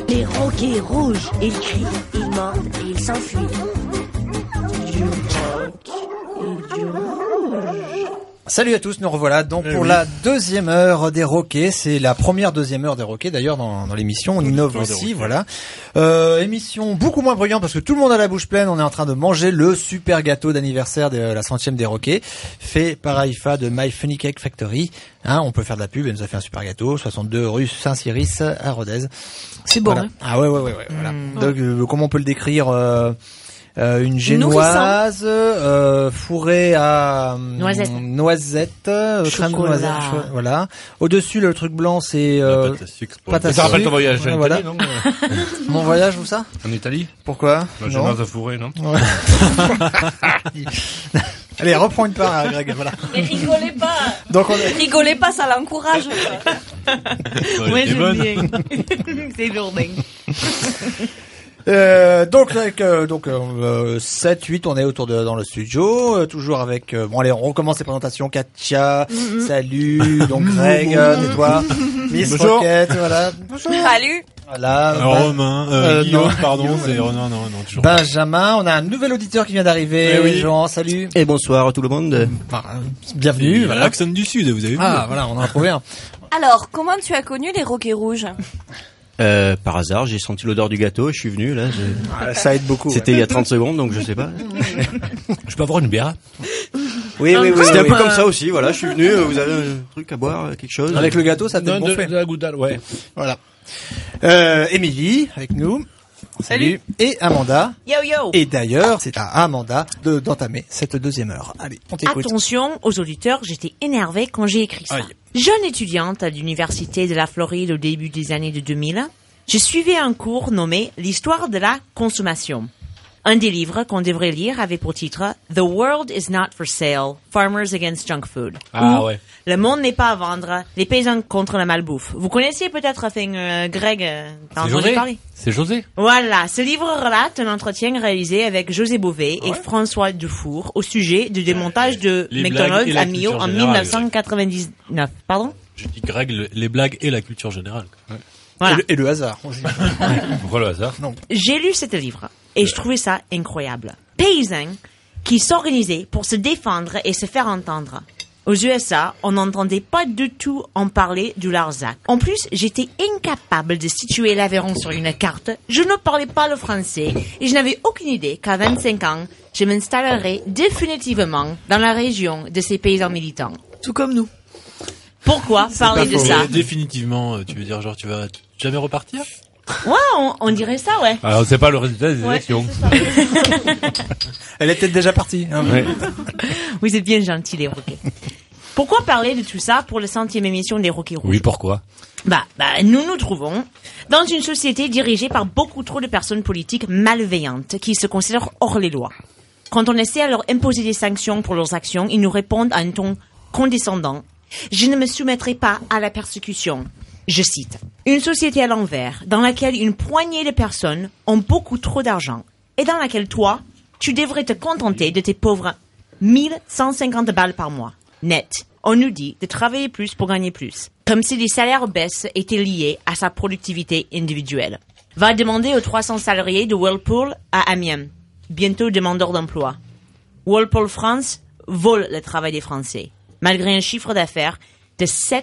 Les roquets rouges, ils crient, ils mordent et ils s'enfuient. Du roc et du rouge. Salut à tous, nous revoilà donc pour la deuxième heure des Roquets. C'est la première deuxième heure des Roquets d'ailleurs dans l'émission. On innove aussi, voilà. Émission beaucoup moins bruyante parce que tout le monde a la bouche pleine. On est en train de manger le super gâteau d'anniversaire de la 100e des Roquets, fait par Aïfa de My Funny Cake Factory. Hein, on peut faire de la pub, elle nous a fait un super gâteau, 62 rue Saint-Cyrus à Rodez. C'est bon, voilà. hein. Ah ouais, voilà. Donc comment on peut le décrire une génoise fourrée à noisette, crème de noisette, voilà. Au-dessus le truc blanc c'est pâte à sucre. Ça rappelle ton voyage en Italie, non? Mon voyage où ça? En Italie. Pourquoi? La génoise fourrée, non? Ouais. Allez, reprends une part, Greg, voilà. Mais rigolez pas. Donc rigolez pas, ça l'encourage. Ouais, j'aime bien. C'est lourding. Donc 7, 8, on est autour dans le studio, toujours avec bon allez, on recommence les présentations. Katia, salut, donc Greg, et toi, Miss Roquette, voilà. Bonjour. Salut. Voilà. Romain, Guillaume, pardon, Guillaume, c'est Renan, non, toujours. Benjamin, on a un nouvel auditeur qui vient d'arriver. Oui. Jean, salut. Et bonsoir à tout le monde. Bienvenue. Voilà. L'accent du Sud, vous avez vu. Ah, voilà, on en a trouvé un. Alors, comment tu as connu les roquets rouges? Par hasard, j'ai senti l'odeur du gâteau, je suis venu là. Ça aide beaucoup. C'était il y a 30 secondes, donc je sais pas. Je peux avoir une bière? Oui. C'était un peu comme ça aussi, voilà. Je suis venu, vous avez un truc à boire, quelque chose? Avec le gâteau, ça te Non, gonflé. de la goutte d'âne, ouais. Voilà. Émilie, avec nous. Salut. Et Amanda. Yo. Et d'ailleurs, c'est à Amanda d'entamer cette deuxième heure. Allez, on t'écoute. Attention aux auditeurs, j'étais énervée quand j'ai écrit ça. Aïe. Jeune étudiante à l'université de la Floride au début des années de 2000, je suivais un cours nommé l'histoire de la consommation. Un des livres qu'on devrait lire avait pour titre The World is not for sale, Farmers Against Junk Food. Ah Ou ouais. Le monde n'est pas à vendre, les paysans contre la malbouffe. Vous connaissiez peut-être Greg, t'as C'est entendu José? parler? C'est José? Voilà, ce livre relate un entretien réalisé avec José Bové et François Dufour au sujet du démontage de Les McDonald's blagues et la à Millau culture en générale. 1999. Pardon? Je dis Greg, les blagues et la culture générale. Ouais. Voilà. Et le hasard. Pourquoi le hasard? Non. J'ai lu ce livre et je trouvais ça incroyable. Paysans qui s'organisaient pour se défendre et se faire entendre. Aux USA, on n'entendait pas du tout en parler du Larzac. En plus, j'étais incapable de situer l'Aveyron sur une carte. Je ne parlais pas le français et je n'avais aucune idée qu'à 25 ans, je m'installerais définitivement dans la région de ces paysans militants. Tout comme nous. Pourquoi parler de ça? Définitivement, tu veux dire genre tu vas jamais repartir? Ouais, on dirait ça, ouais. Alors c'est pas le résultat des élections. Elle est peut-être déjà partie. Hein. Ouais. Vous êtes bien gentils, les Roquets. Pourquoi parler de tout ça pour la 100e émission des Roquets Rouges? Oui, pourquoi? Nous nous trouvons dans une société dirigée par beaucoup trop de personnes politiques malveillantes qui se considèrent hors les lois. Quand on essaie à leur imposer des sanctions pour leurs actions, ils nous répondent à un ton condescendant. Je ne me soumettrai pas à la persécution. Je cite. Une société à l'envers, dans laquelle une poignée de personnes ont beaucoup trop d'argent et dans laquelle toi, tu devrais te contenter de tes pauvres 1150 balles par mois. Net. On nous dit de travailler plus pour gagner plus. Comme si les salaires baisses étaient liés à sa productivité individuelle. Va demander aux 300 salariés de Whirlpool à Amiens. Bientôt demandeur d'emploi. Whirlpool France vole le travail des Français. Malgré un chiffre d'affaires de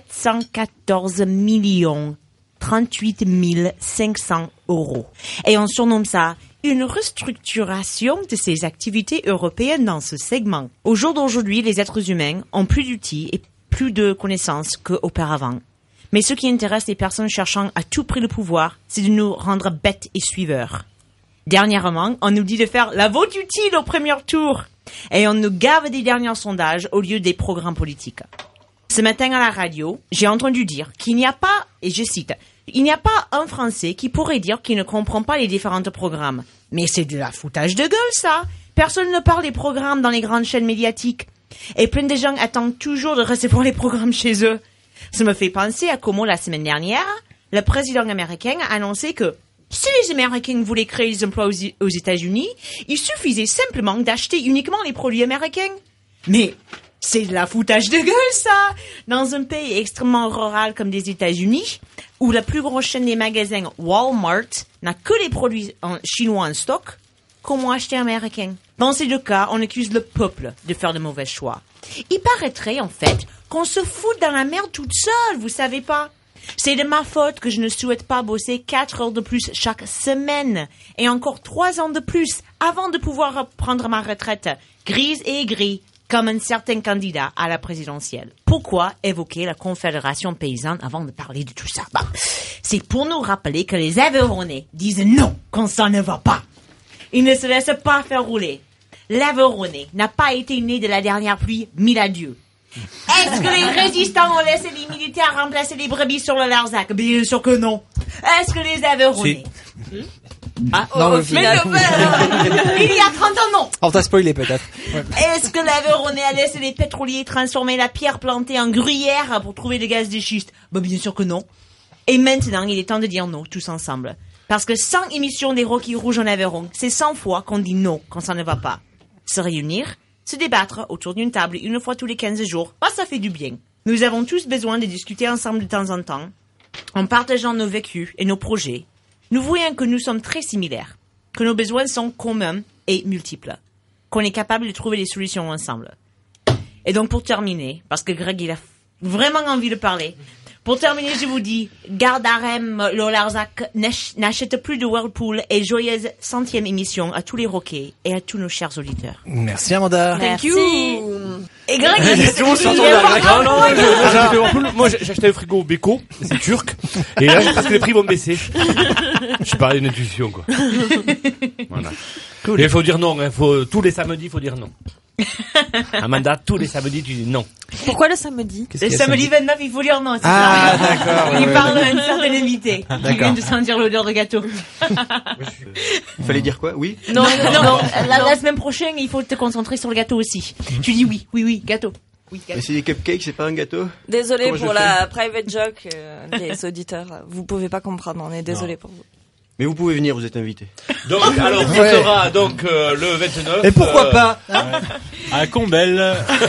714 millions 38 500 euros. Et on surnomme ça une restructuration de ces activités européennes dans ce segment. Au jour d'aujourd'hui, les êtres humains ont plus d'outils et plus de connaissances qu'auparavant. Mais ce qui intéresse les personnes cherchant à tout prix le pouvoir, c'est de nous rendre bêtes et suiveurs. Dernièrement, on nous dit de faire la vote utile au premier tour. Et on nous gave des derniers sondages au lieu des programmes politiques. Ce matin à la radio, j'ai entendu dire qu'il n'y a pas, et je cite, « Il n'y a pas un Français qui pourrait dire qu'il ne comprend pas les différents programmes. » Mais c'est de la foutage de gueule, ça. Personne ne parle des programmes dans les grandes chaînes médiatiques. Et plein de gens attendent toujours de recevoir les programmes chez eux. Ça me fait penser à comment la semaine dernière, le président américain a annoncé que si les Américains voulaient créer des emplois aux États-Unis, il suffisait simplement d'acheter uniquement les produits américains. Mais C'est de la foutage de gueule, ça! Dans un pays extrêmement rural comme les États-Unis, où la plus grosse chaîne des magasins Walmart n'a que les produits chinois en stock, comment acheter américain? Dans ces deux cas, on accuse le peuple de faire de mauvais choix. Il paraîtrait, en fait, qu'on se fout dans la merde toute seule, vous savez pas? C'est de ma faute que je ne souhaite pas bosser 4 heures de plus chaque semaine et encore 3 ans de plus avant de pouvoir prendre ma retraite grise et aigrie comme un certain candidat à la présidentielle. Pourquoi évoquer la Confédération paysanne avant de parler de tout ça? C'est pour nous rappeler que les Aveyronnais disent non quand ça ne va pas. Ils ne se laissent pas faire rouler. L'Aveyronnais n'a pas été né de la dernière pluie, mille adieux. Est-ce que les résistants ont laissé les militaires remplacer les brebis sur le Larzac? Bien sûr que non. Est-ce que les Aveyronnais... Non, au final... Il y a 30 ans, non. On t'a spoilé peut-être. Ouais. Est-ce que l'Aveyronais a laissé les pétroliers transformer la pierre plantée en gruyère pour trouver des gaz de schiste? Bien sûr que non. Et maintenant, il est temps de dire non, tous ensemble. Parce que sans émission des Rockies rouges en Aveyron, c'est 100 fois qu'on dit non quand ça ne va pas. Se réunir, se débattre autour d'une table une fois tous les 15 jours, ça fait du bien. Nous avons tous besoin de discuter ensemble de temps en temps, en partageant nos vécus et nos projets. Nous voyons que nous sommes très similaires, que nos besoins sont communs et multiples, qu'on est capable de trouver des solutions ensemble. Et donc pour terminer, parce que Greg il a vraiment envie de parler, pour terminer je vous dis, garde Arem le Larzac n'achète plus de Whirlpool et joyeuse 100e émission à tous les rockers et à tous nos chers auditeurs. Merci Amanda. Thank you. Et Greg, moi j'ai acheté un frigo Beko, c'est turc, et là parce que les prix vont baisser. Je parlais d'une intuition quoi. Voilà. Cool. Et il faut dire non, tous les samedis il faut dire non. Amanda, tous les samedis tu dis non. Pourquoi le samedi? Le samedi 29 il faut dire non. Ah d'accord. Il parle d'un certain invité qui vient de sentir l'odeur de gâteau. Il fallait dire quoi? Oui? Non. La semaine prochaine il faut te concentrer sur le gâteau aussi. Tu dis oui, gâteau. Oui, mais c'est des cupcakes, c'est pas un gâteau? Désolé pour la private joke des auditeurs. Vous pouvez pas comprendre, on est désolé pour vous. Mais vous pouvez venir, vous êtes invité. Donc, alors, ce sera donc le 29. Et pourquoi pas à Combel.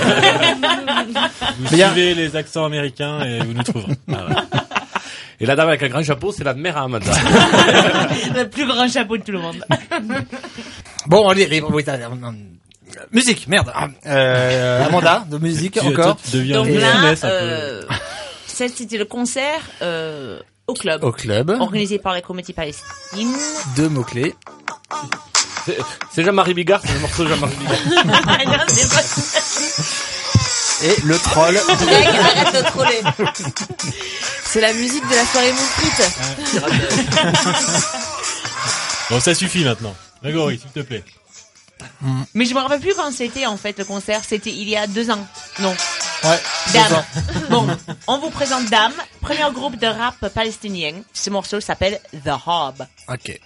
Vous suivez les accents américains et vous nous trouverez. Et la dame avec un grand chapeau, c'est la mère à Amanda. Le plus grand chapeau de tout le monde. Bon, allez, musique, merde. Amanda, de musique encore. Donc là, c'était le concert au club. Organisé par la Comité Palestine. 2 mots-clés. C'est Jean-Marie Bigard, c'est le morceau de Jean-Marie Bigard. Non, c'est pas... Et le troll. Greg, arrête de troller. C'est la musique de la soirée Moufrite. Bon, ça suffit maintenant. Grégory, s'il te plaît. Mais je me rappelle plus quand c'était en fait le concert, c'était il y a 2 ans. Non. Ouais. Dame. Bon, on vous présente Dame, premier groupe de rap palestinien. Ce morceau s'appelle The Hob. Ok.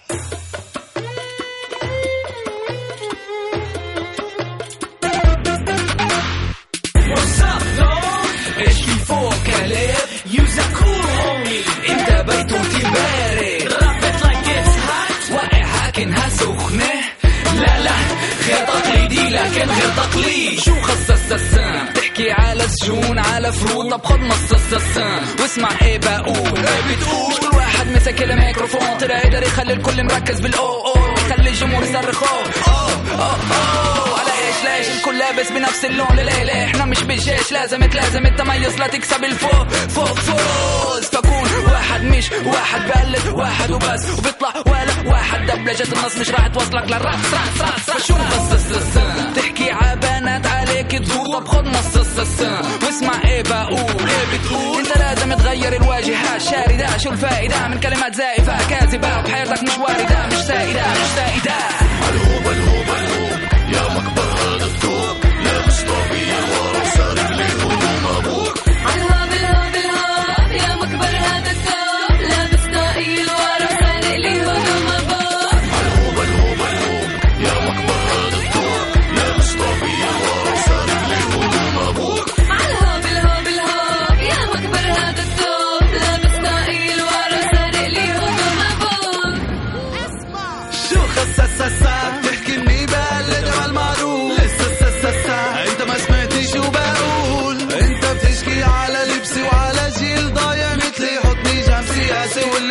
لكن غير تقليد شو خصص السام تحكي على سجون على فروض طب خد نص السام واسمع ايه بقول ايه بتقول كل واحد مسك الميكروفون طلع يقدر يخلي الكل مركز بالاو يخلي الجمهور يصرخ اوه على ايش ليش الكل لابس بنفس اللون ليه احنا مش بالجيش لازم التميز لا تكسب الفوق فوز فكون واحد مش واحد بقلد واحد وبس وبيطلع ولا واحد دبلجة النص مش راح توصلك للراس فشو خصص السام تحكي عبانات عليك تزور طب خد نص السام واسمع ايه بقول ايه بتقول انت لازم تغير الواجهات شاردة شو الفائدة من كلمات زائفة كاذبة وبحياتك مش واردة مش سائدة الهوب يا مكبر هذا الثوب لابس طبيعي ورا سارق لي هدوم ابوك الهوب يا مكبر هذا الثوب لابس طاقيل ورا سارق لي هدوم ابوك الهوب يا مكبر هذا الثوب لابس طبيعي ورا سارق لي هدوم ابوك الهوب يا مكبر هذا الثوب لابس طاقيل ورا سارق لي هدوم ابوك شو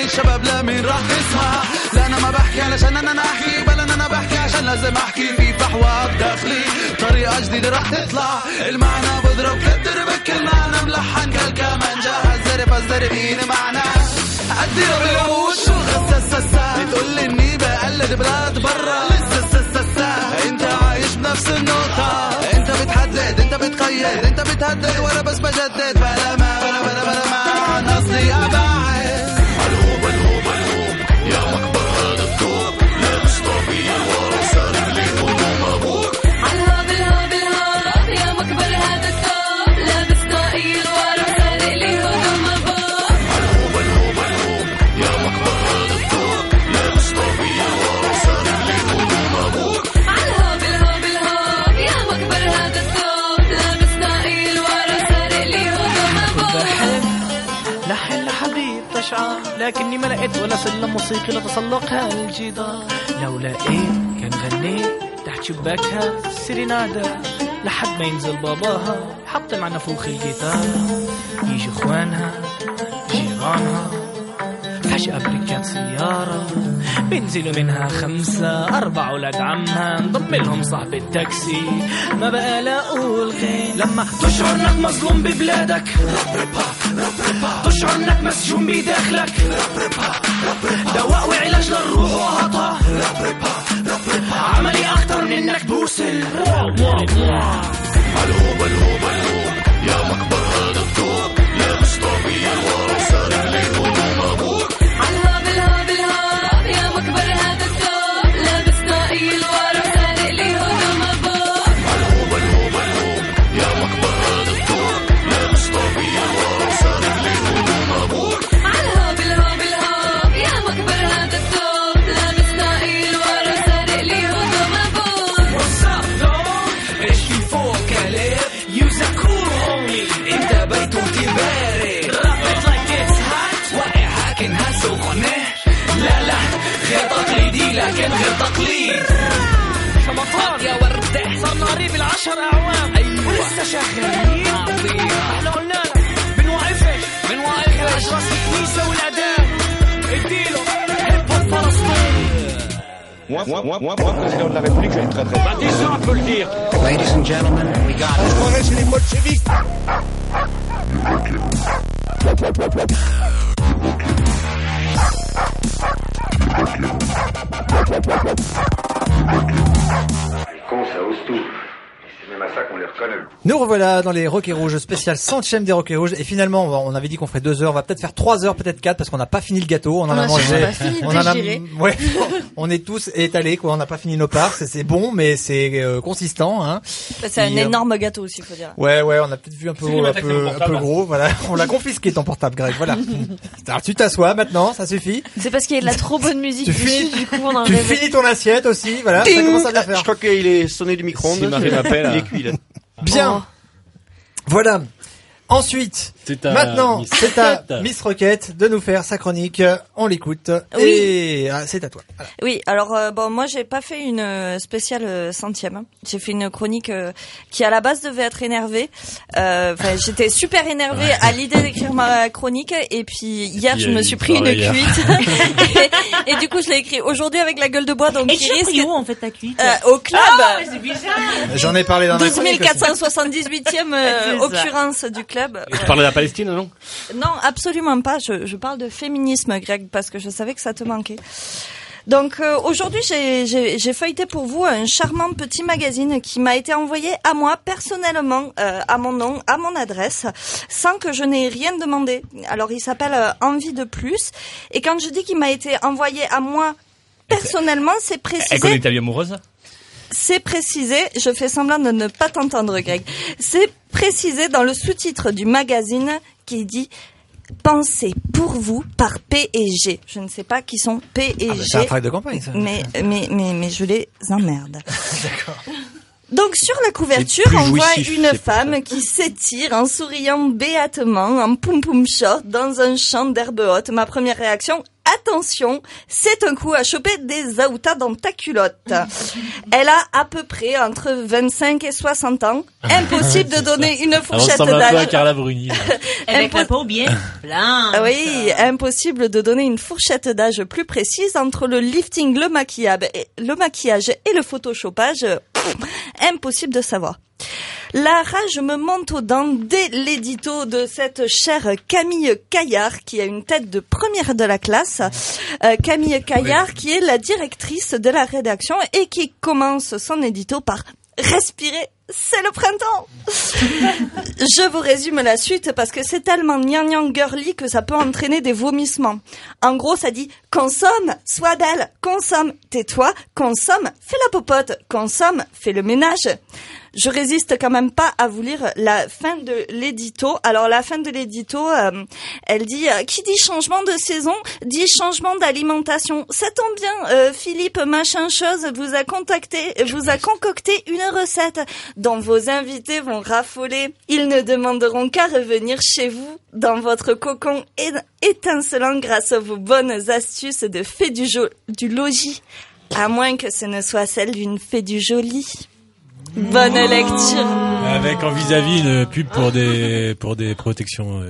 الشباب لا مين راح يسمع لا انا ما بحكي علشان انا احكي بل انا بحكي عشان لازم احكي في فحوى بداخلي طريقة جديدة راح تطلع المعنى بضرب كتر بكل معنى ملحن كالكمانجة هالزرب الزربين معنا أديها بالعود شو غسسسا بتقول لي إني بقلد بلاد برا لسسسسا أنت عايش بنفس النقطة أنت بتحدد أنت بتقيد أنت بتهدد وأنا بس بجدد بلا ما عن أصلي أبعد بلهوب يا مكبر هذا الطوب لابس طبيعي ورا سارق لي هدوم أبوك عالهاب الهاب يا مكبر هذا الثوب لابس طاقيل ورا سارق لي هدوم أبوك بلهوب يا مكبر هذا الطوب لابس طبيعي ورا سارق لي هدوم أبوك عالهاب يا مكبر هذا الثوب لابس طاقيل ورا سارق لي هدوم أبوك لحن لحبيب تشعر لكني ما لقيت ولا سلم موسيقي لتسلقها الجدار لو لقيت كان غنيت تحت شباكها سيرينادا لحد ما ينزل باباها حط مع نفوخ الجيتار يجي اخوانها جيرانها فجأة بركات سيارة بينزلوا منها 5 4 ولاد عمها انضم لهم صاحب التاكسي ما بقى لا اقول غير لما تشعر انك مظلوم ببلادك تشعر انك مسجون بداخلك دواء وعلاج للروح وهطها عملي اخطر من انك بوسل بلهوب يا مكبر هذا الطوب لابس طبيعي ورا سارق لي هدوم أبوك عالهاب يا مكبر هذا الثوب لابس طاقيل ورا سارق لي هدوم أبوك بلهوب يا مكبر هذا الطوب لابس طبيعي ورا سارق لي هدوم أبوك عالهاب يا مكبر هذا الثوب لابس طاقيل ورا سارق لي هدوم أبوك What's up dog؟ ايش في فوق عليه Use a cool homie انت بيتوتي بارد Rap it like it's hot واقع حاكنها سخنة لا غير تقليدي لكن غير تقليد شبطان يا وردة صرنا قريب 10 أعوام ولسه شغالين احنا قلنا لك بنوقفش اجراس الكنيسة والأداب اديله هيب هوب فلسطين Moi, président de la République, je vais très très bien. Ça, on peut le dire. Ladies and gentlemen, we got it. On reste les bolcheviks. Con, ça ose tout. C'est même à ça qu'on les reconnaît. Nous revoilà dans les Roquets Rouges spécial 100e des Roquets Rouges et finalement on avait dit qu'on ferait 2 heures, on va peut-être faire 3 heures, peut-être 4 parce qu'on n'a pas fini le gâteau, on en a mangé, ouais, on est tous étalés quoi, on n'a pas fini nos parts, c'est bon mais c'est consistant hein. C'est un énorme gâteau aussi faut dire. Ouais, on a peut-être vu un peu gros, voilà, on l'a confisqué ton portable Greg, voilà. Alors tu t'assois maintenant, ça suffit. C'est parce qu'il y a de la trop bonne musique tu finis ton assiette aussi, voilà, ça commence à bien faire. Je crois qu'il est sonné du micro-ondes. Il est cuit là. Bien. Voilà. Ensuite, maintenant, c'est à Miss Roquette de nous faire sa chronique. On l'écoute. Oui. Et c'est à toi. Voilà. Oui, alors moi j'ai pas fait une spéciale 100e. J'ai fait une chronique qui à la base devait être énervée. J'étais super énervée à l'idée d'écrire ma chronique et puis hier je me suis pris une cuite et du coup je l'ai écrit aujourd'hui avec la gueule de bois. Donc et tu as pris où en fait ta cuite au club. Ah, c'est bizarre. J'en ai parlé dans ma chronique. 12 478e occurrence du club. Tu parles de la Palestine, non? Non, absolument pas. Je parle de féminisme, Greg, parce que je savais que ça te manquait. Donc aujourd'hui, j'ai feuilleté pour vous un charmant petit magazine qui m'a été envoyé à moi personnellement, à mon nom, à mon adresse, sans que je n'ai rien demandé. Alors il s'appelle Envie de plus. Et quand je dis qu'il m'a été envoyé à moi personnellement, c'est précisé. Elle connaît ta vie amoureuse? C'est précisé, je fais semblant de ne pas t'entendre Greg, c'est précisé dans le sous-titre du magazine qui dit « Pensez pour vous par P&G ». Je ne sais pas qui sont P&G. C'est un travail de campagne ça. Mais je les emmerde. D'accord. Donc sur la couverture, on voit une femme qui s'étire en souriant béatement, en poum-poum short, dans un champ d'herbe haute. Ma première réaction, attention, c'est un coup à choper des aoutas dans ta culotte. Elle a à peu près entre 25 et 60 ans. Impossible de donner une fourchette On ressemble un peu à d'âge. Carla Bruni. Avec la peau bien blanche. Oui, impossible de donner une fourchette d'âge plus précise entre le lifting, le maquillage et le photoshopage. Impossible de savoir. La rage me monte aux dents dès l'édito de cette chère Camille Caillard, qui a une tête de première de la classe. Camille Caillard, qui est la directrice de la rédaction et qui commence son édito par « Respirer, c'est le printemps !» Je vous résume la suite parce que c'est tellement gnangnan girly que ça peut entraîner des vomissements. En gros, ça dit « Consomme, sois belle, consomme, tais-toi, consomme, fais la popote, consomme, fais le ménage !» Je résiste quand même pas à vous lire la fin de l'édito. Alors la fin de l'édito, elle dit qui dit changement de saison dit changement d'alimentation. Ça tombe bien, Philippe machin chose vous a concocté une recette dont vos invités vont raffoler. Ils ne demanderont qu'à revenir chez vous dans votre cocon étincelant grâce à vos bonnes astuces de fée du logis, à moins que ce ne soit celle d'une fée du joli. Bonne lecture. Avec en vis-à-vis une pub pour des protections.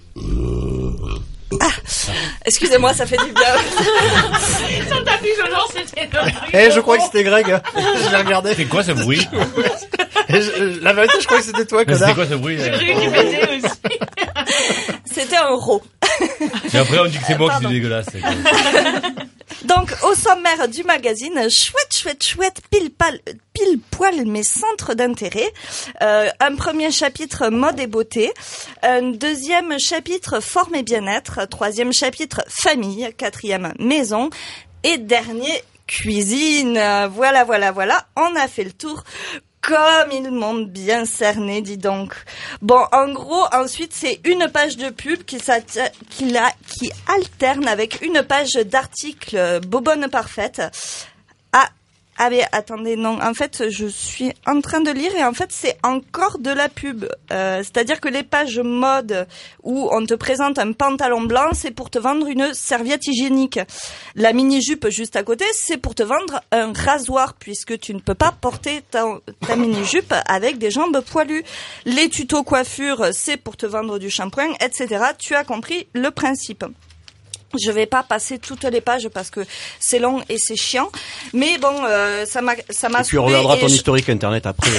Excusez-moi, ça fait du bien. Son tapis genre c'était Je crois que c'était Greg. Je l'ai regardé. C'est quoi ce bruit? La vérité, je crois que c'était toi, connard. C'était quoi ce bruit? J'ai cru qu'il faisait aussi. C'était un ro. Et après on dit que c'est moi qui suis dégueulasse. Donc, au sommaire du magazine, chouette, pile poil mes centres d'intérêt. Un premier chapitre mode et beauté. Un deuxième chapitre forme et bien-être. Troisième chapitre famille. Quatrième maison. Et dernier cuisine. Voilà. On a fait le tour. Comme ils m'ont bien cerné, dis donc. Bon, en gros, ensuite, c'est une page de pub qui alterne avec une page d'article bobonne parfaite. Ah mais attendez, non, en fait, je suis en train de lire et en fait, c'est encore de la pub. C'est-à-dire que les pages mode où on te présente un pantalon blanc, c'est pour te vendre une serviette hygiénique. La mini-jupe juste à côté, c'est pour te vendre un rasoir puisque tu ne peux pas porter ta mini-jupe avec des jambes poilues. Les tutos coiffure, c'est pour te vendre du shampoing, etc. Tu as compris le principe. Je vais pas passer toutes les pages parce que c'est long et c'est chiant, mais bon, ça m'a. Et puis on regardera ton historique internet après.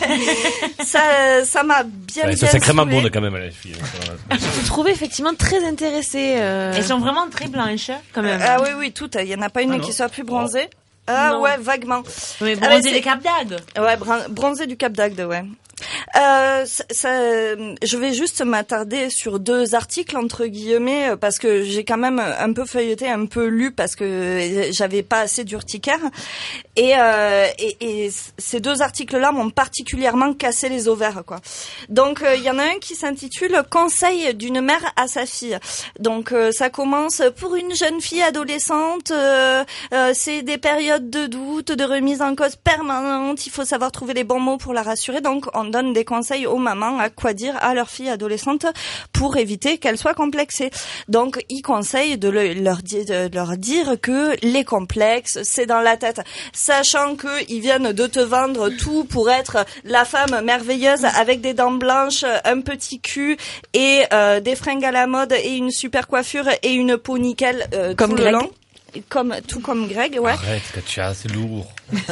ça m'a bien. C'est sacrément bon quand même les filles. Je trouve effectivement très intéressée. Elles sont vraiment très blanches quand même. Ah oui, toutes. Il y en a pas une qui soit plus bronzée. Ah non. Ouais, vaguement. Mais bronzé du Cap d'Agde. Ouais, bronzé du Cap d'Agde, ouais. Je vais juste m'attarder sur 2 articles entre guillemets parce que j'ai quand même un peu feuilleté, un peu lu parce que j'avais pas assez d'urticaire et ces 2 articles-là m'ont particulièrement cassé les ovaires quoi. Donc il y en a un qui s'intitule Conseil d'une mère à sa fille. Donc ça commence pour une jeune fille adolescente, c'est des périodes de doute, de remise en cause permanente, il faut savoir trouver les bons mots pour la rassurer. Donc on donne des conseils aux mamans à quoi dire à leur fille adolescente pour éviter qu'elle soit complexée. Donc, ils conseillent de leur dire que les complexes, c'est dans la tête. Sachant qu'ils viennent de te vendre tout pour être la femme merveilleuse avec des dents blanches, un petit cul et des fringues à la mode et une super coiffure et une peau nickel comme tout Greg. le long. Tout comme Greg, ouais. Arrête, Katia, c'est lourd.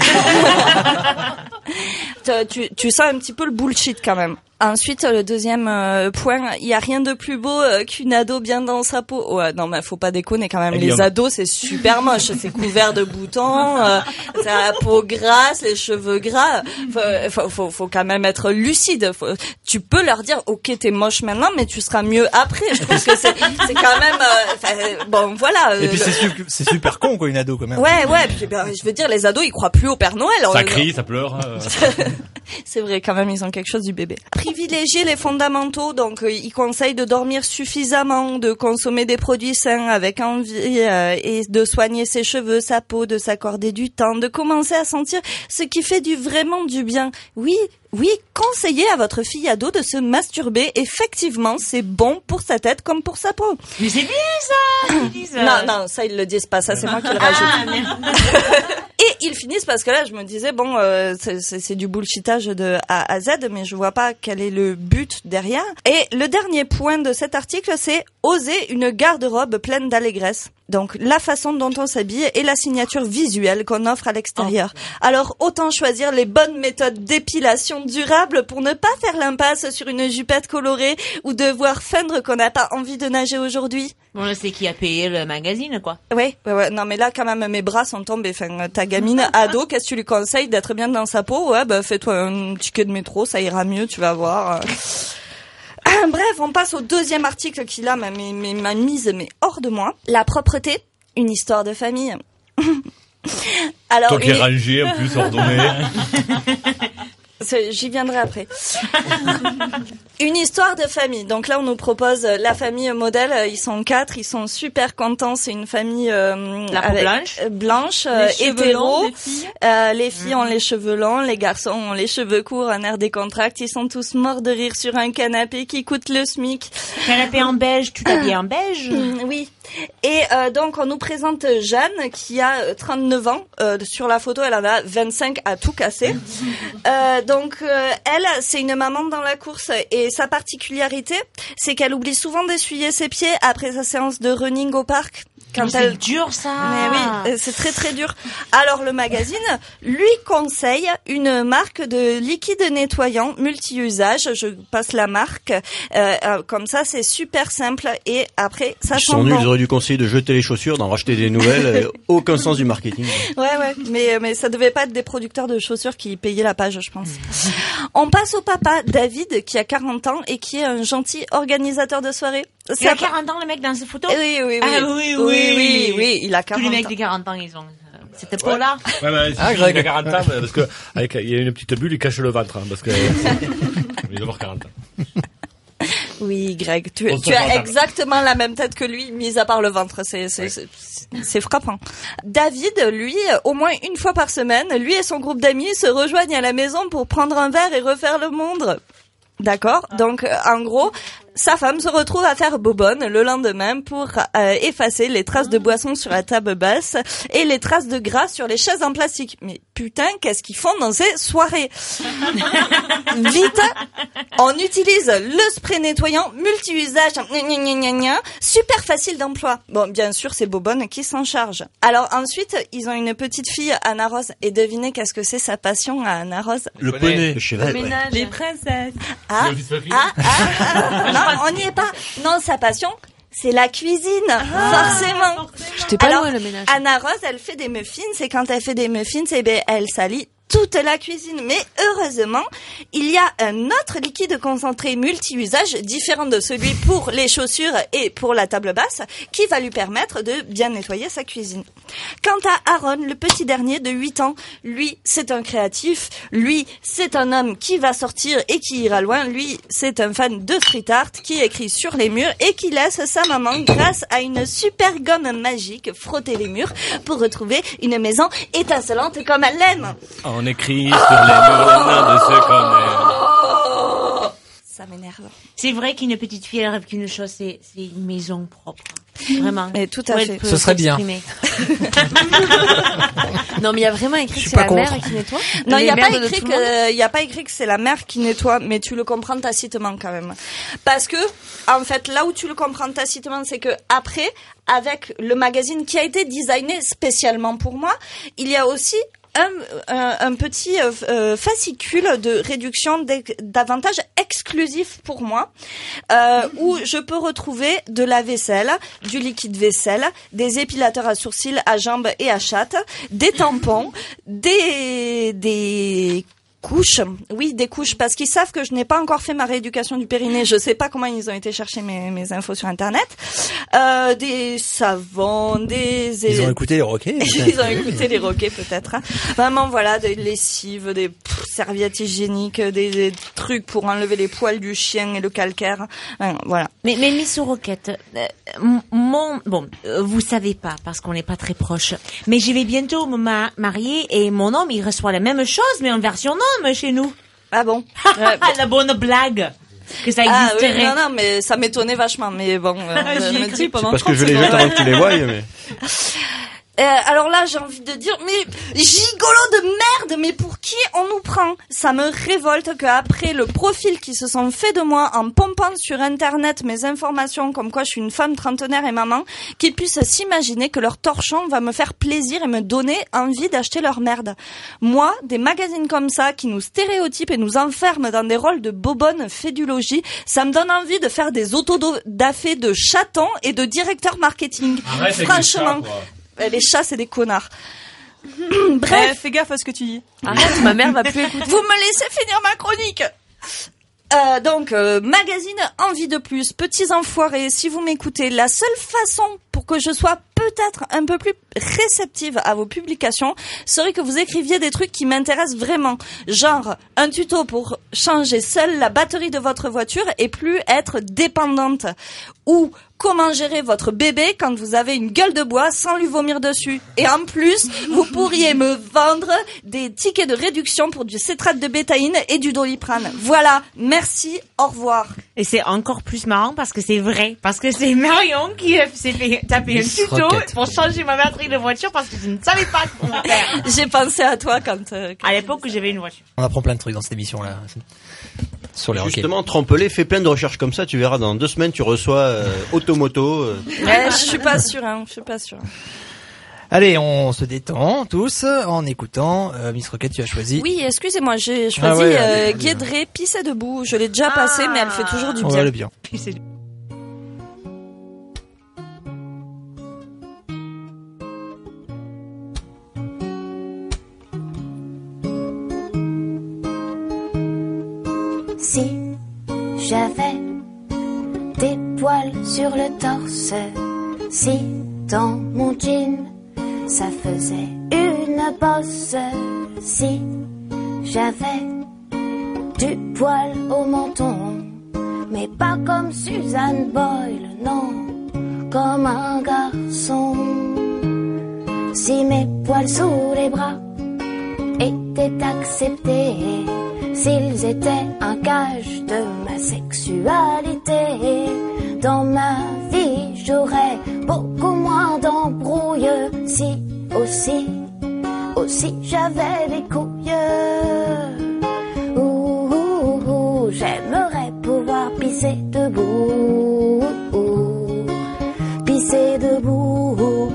Tu sens un petit peu le bullshit quand même. Ensuite, le deuxième point, il y a rien de plus beau qu'une ado bien dans sa peau. Ouais, non mais faut pas déconner quand même. Les ados, c'est super moche, c'est couvert de boutons, ça a la peau grasse, les cheveux gras. Faut quand même être lucide. Tu peux leur dire OK, t'es moche maintenant, mais tu seras mieux après. Je trouve que c'est quand même bon voilà. Et puis c'est super con quoi une ado quand même. Ouais, puis, je veux dire les ados, ils croient plus au Père Noël. Ça crie, ça pleure. C'est vrai, quand même, ils ont quelque chose du bébé. privilégier les fondamentaux, donc il conseille de dormir suffisamment, de consommer des produits sains avec envie et de soigner ses cheveux, sa peau, de s'accorder du temps, de commencer à sentir ce qui fait vraiment du bien. Oui, conseillez à votre fille ado de se masturber. Effectivement, c'est bon pour sa tête comme pour sa peau. Mais c'est bien ça, ils disent. Non, ça ils le disent pas, ça c'est moi qui le rajoute. Et ils finissent parce que là je me disais bon c'est du bullshitage de A à Z, mais je vois pas quel est le but derrière. Et le dernier point de cet article, c'est oser une garde-robe pleine d'allégresse. Donc la façon dont on s'habille et la signature visuelle qu'on offre à l'extérieur. Alors autant choisir les bonnes méthodes d'épilation durable pour ne pas faire l'impasse sur une jupette colorée ou devoir feindre qu'on n'a pas envie de nager aujourd'hui. Bon, là, c'est qui a payé le magazine, quoi. Ouais. Non, mais là, quand même, mes bras sont tombés. Enfin, ta gamine ado, qu'est-ce que tu lui conseilles d'être bien dans sa peau? Ouais, fais-toi un ticket de métro, ça ira mieux, tu vas voir. Bref, on passe au deuxième article qui, là, m'a mise hors de moi. La propreté, une histoire de famille. Alors, toi qui es rangé, en plus, ordonné. J'y viendrai après. Une histoire de famille. Donc là, on nous propose la famille modèle. Ils sont 4, ils sont super contents. C'est une famille blanche, hétéro. Les filles ont les cheveux longs, les garçons ont les cheveux courts, un air décontracté. Ils sont tous morts de rire sur un canapé qui coûte le SMIC. Canapé en beige, tout habillé en beige. Oui. Et donc, on nous présente Jeanne qui a 39 ans. Sur la photo, elle en a 25 à tout casser. Donc, elle, c'est une maman dans la course. Et sa particularité, c'est qu'elle oublie souvent d'essuyer ses pieds après sa séance de running au parc. C'est dur, ça. Mais oui, c'est très très dur. Alors le magazine lui conseille une marque de liquide nettoyant multi-usage. Je passe la marque. Comme ça, c'est super simple et après ça sent bon. Ils auraient dû conseiller de jeter les chaussures, d'en racheter des nouvelles. Aucun sens du marketing. Ouais, mais ça devait pas être des producteurs de chaussures qui payaient la page, je pense. On passe au papa David qui a 40 ans et qui est un gentil organisateur de soirée. Il a 40 ans, le mec, dans ces photos? Oui. Ah oui, il a 40 ans. Tous les mecs de 40 ans, ils ont cette peau-là. Ouais, Greg. Il a 40 ans, parce que, il y a une petite bulle, il cache le ventre, parce que, il doit avoir 40 ans. Oui, Greg, tu as exactement la même tête que lui, mis à part le ventre. C'est frappant. David, lui, au moins une fois par semaine, lui et son groupe d'amis se rejoignent à la maison pour prendre un verre et refaire le monde. D'accord? Donc, en gros, sa femme se retrouve à faire bobonne le lendemain pour effacer les traces de boisson sur la table basse et les traces de gras sur les chaises en plastique. Mais putain, qu'est-ce qu'ils font dans ces soirées? Vite, on utilise le spray nettoyant multi-usage, super facile d'emploi. Bon, bien sûr, c'est bobonne qui s'en charge. Alors ensuite, ils ont une petite fille, Anna Rose, et devinez qu'est-ce que c'est sa passion à Anna Rose? Le poney, le cheval. Les princesses. Non, on n'y est pas. Non, sa passion, c'est la cuisine, forcément. J'étais pas loin, le ménage. Anna Rose, elle fait des muffins, et quand elle fait des muffins, elle salit toute la cuisine. Mais heureusement, il y a un autre liquide concentré multi-usage, différent de celui pour les chaussures et pour la table basse, qui va lui permettre de bien nettoyer sa cuisine. Quant à Aaron, le petit dernier de 8 ans, lui, c'est un créatif. Lui, c'est un homme qui va sortir et qui ira loin. Lui, c'est un fan de street art qui écrit sur les murs et qui laisse sa maman, grâce à une super gomme magique, frotter les murs pour retrouver une maison étincelante comme elle l'aime. On écrit sur les murs de ceux qu'on aime. Ça m'énerve. C'est vrai qu'une petite fille, elle rêve qu'une chose, c'est une maison propre. Vraiment. Et tout à fait. Ce serait bien. Non, mais il y a vraiment écrit que c'est la mère qui nettoie. Non, il y a pas écrit que c'est la mère qui nettoie, mais tu le comprends tacitement quand même. Parce que, en fait, là où tu le comprends tacitement, c'est que après, avec le magazine qui a été designé spécialement pour moi, il y a aussi un petit fascicule de réduction d'avantages exclusifs pour moi, où je peux retrouver de la vaisselle, du liquide vaisselle, des épilateurs à sourcils, à jambes et à chatte, des tampons, des couches, oui, des couches, parce qu'ils savent que je n'ai pas encore fait ma rééducation du périnée. Je sais pas comment ils ont été chercher mes infos sur Internet. des savons, Ils ont écouté les roquets. Ils ont écouté les roquets peut-être. Hein. Vraiment voilà, des lessives, des serviettes hygiéniques, des trucs pour enlever les poils du chien et le calcaire. Voilà. Mais Miss Roquette, vous savez pas parce qu'on n'est pas très proches. Mais je vais bientôt me marier et mon homme il reçoit la même chose mais en version homme chez nous. Ah bon? La bonne blague. Que ça existerait. Oui, non, mais ça m'étonnait vachement. Mais bon, j'y ai cru pendant 30 secondes. C'est parce que je l'ai vu avant que tu les voies, mais... Alors là, j'ai envie de dire, mais gigolo de merde, mais pour qui on nous prend? Ça me révolte qu'après le profil qui se sont fait de moi en pompant sur Internet mes informations comme quoi je suis une femme trentenaire et maman, qu'ils puissent s'imaginer que leur torchon va me faire plaisir et me donner envie d'acheter leur merde. Moi, des magazines comme ça qui nous stéréotypent et nous enferment dans des rôles de bobonne fédulogie, ça me donne envie de faire des autodafés de chatons et de directeur marketing. Arrête, franchement. Les chats, c'est des connards. Bref. Fais gaffe à ce que tu dis. Arrête, ma mère va plus écouter. Vous me laissez finir ma chronique. Donc, magazine Envie de plus. Petits enfoirés, si vous m'écoutez, la seule façon pour que je sois peut-être un peu plus réceptive à vos publications serait que vous écriviez des trucs qui m'intéressent vraiment. Genre, un tuto pour changer seule la batterie de votre voiture et plus être dépendante. Ou comment gérer votre bébé quand vous avez une gueule de bois sans lui vomir dessus. Et en plus, vous pourriez me vendre des tickets de réduction pour du cétrate de bétaïne et du doliprane. Voilà, merci, au revoir. Et c'est encore plus marrant parce que c'est vrai. Parce que c'est Marion qui s'est fait taper un tuto pour changer ma batterie de voiture parce que je ne savais pas comment faire. J'ai pensé à toi quand à l'époque où j'avais une voiture. On apprend plein de trucs dans cette émission-là. Sur les Justement, Trempelet, fais plein de recherches comme ça, tu verras, dans 2 semaines, tu reçois Automoto. Je suis pas sûre, Allez, on se détend tous en écoutant Miss Roquette, tu as choisi. Oui, excusez-moi, j'ai choisi Guédré, Pisser debout. Je l'ai déjà passé, mais elle fait toujours du bien. Elle est bien. Pisser debout. Si j'avais des poils sur le torse, si dans mon jean ça faisait une bosse, si j'avais du poil au menton, mais pas comme Suzanne Boyle, non, comme un garçon. Si mes poils sous les bras étaient acceptés, s'ils étaient un gage de ma sexualité, dans ma vie j'aurais beaucoup moins d'embrouilles. Si aussi j'avais des couilles. J'aimerais pouvoir pisser debout, pisser debout.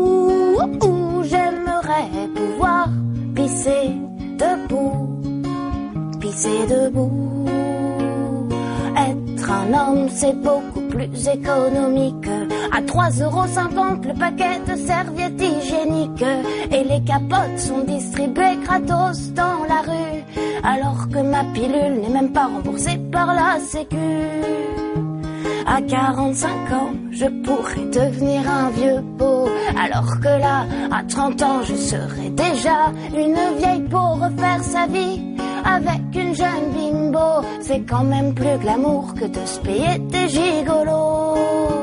J'aimerais pouvoir pisser debout. Pisser debout. Être un homme, c'est beaucoup plus économique. À 3,50€ le paquet de serviettes hygiéniques. Et les capotes sont distribuées gratos dans la rue, alors que ma pilule n'est même pas remboursée par la sécu. À 45 ans, je pourrais devenir un vieux pot, alors que là, à 30 ans, je serais déjà une vieille peau. Refaire sa vie avec une jeune bimbo, c'est quand même plus glamour que de se payer des gigolos.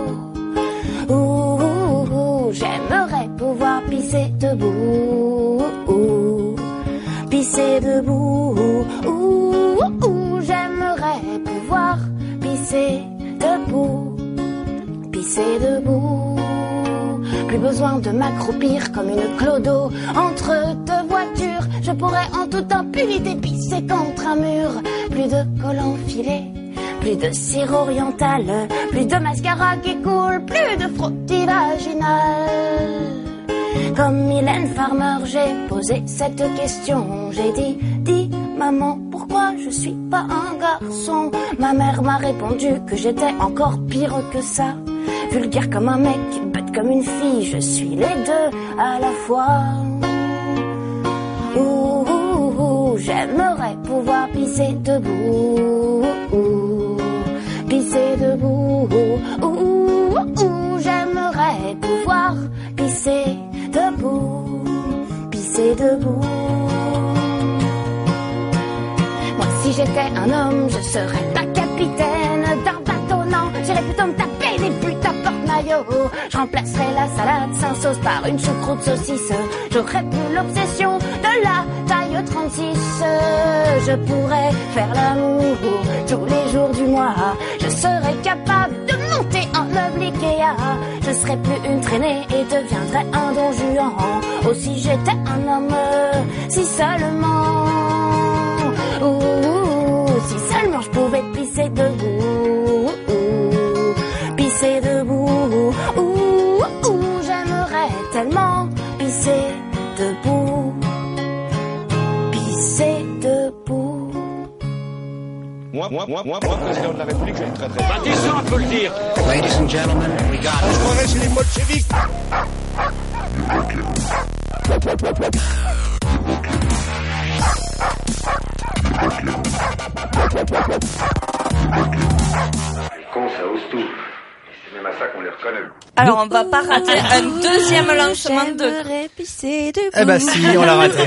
J'aimerais pouvoir pisser debout, pisser debout. J'aimerais pouvoir pisser debout, pisser debout. Plus besoin de m'accroupir comme une clodo entre 2 voitures. Je pourrais en toute impunité pisser contre un mur. Plus de col enfilé, plus de cire orientale, plus de mascara qui coule, plus de frottis vaginal. Comme Mylène Farmer, j'ai posé cette question. J'ai dit, dis maman, pourquoi je suis pas un garçon? Ma mère m'a répondu que j'étais encore pire que ça. Vulgaire comme un mec, bête comme une fille, je suis les deux à la fois. J'aimerais pouvoir pisser debout, pisser debout. pisser debout, pisser debout. Moi, si j'étais un homme, je serais pas capitaine d'un bateau, non. J'irais plutôt me taper des putes à porte-maillot. Je remplacerais la salade sans sauce par une choucroute saucisse. J'aurais plus l'obsession de la taille 36. Je pourrais faire l'amour tous les jours du mois. Je serais capable de monter en meuble Ikea. Je serais plus une traînée et deviendrais un don Juan. Oh, si j'étais un homme, si seulement. Si seulement je pouvais pisser debout, pisser debout, j'aimerais tellement pisser debout, pisser debout. Moi, président de la République, je vais très très... Bah, dis ça, on peut le dire. Ladies and gentlemen, we got it. Je croirais chez les bolcheviks. Les cons, ça ose tout. Et c'est même à ça qu'on les reconnaît. Alors, on va pas rater un deuxième lancement de... pisser debout. Eh ben si, on l'a raté.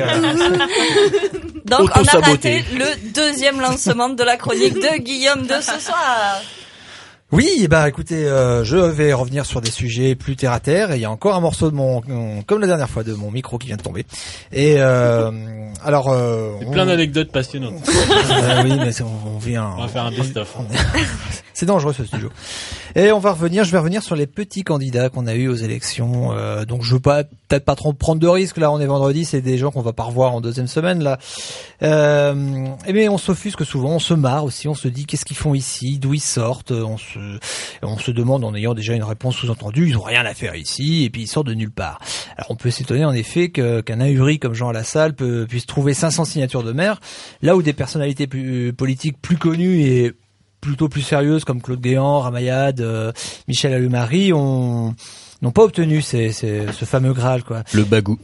Donc, on a raté le deuxième lancement de la chronique de Guillaume de ce soir. Oui, bah écoutez, je vais revenir sur des sujets plus terre à terre. Et il y a encore un morceau de comme la dernière fois, de mon micro qui vient de tomber. Et alors, plein d'anecdotes passionnantes. Oui, mais on vient. On va faire un best-of. C'est dangereux ce studio. Et je vais revenir sur les petits candidats qu'on a eu aux élections. Donc je veux peut-être pas trop prendre de risques. Là, on est vendredi, c'est des gens qu'on va pas revoir en deuxième semaine là. Mais on s'offusque souvent, on se marre aussi, on se dit qu'est-ce qu'ils font ici, d'où ils sortent. On se demande en ayant déjà une réponse sous-entendue, ils ont rien à faire ici et puis ils sortent de nulle part. Alors on peut s'étonner en effet qu'un ahuri comme Jean Lassalle puisse trouver 500 signatures de maire, là où des personnalités politiques plus connues et plutôt plus sérieuses comme Claude Guéant, Ramayad, Michel Allumari n'ont pas obtenu ce fameux Graal, quoi. Le bagou.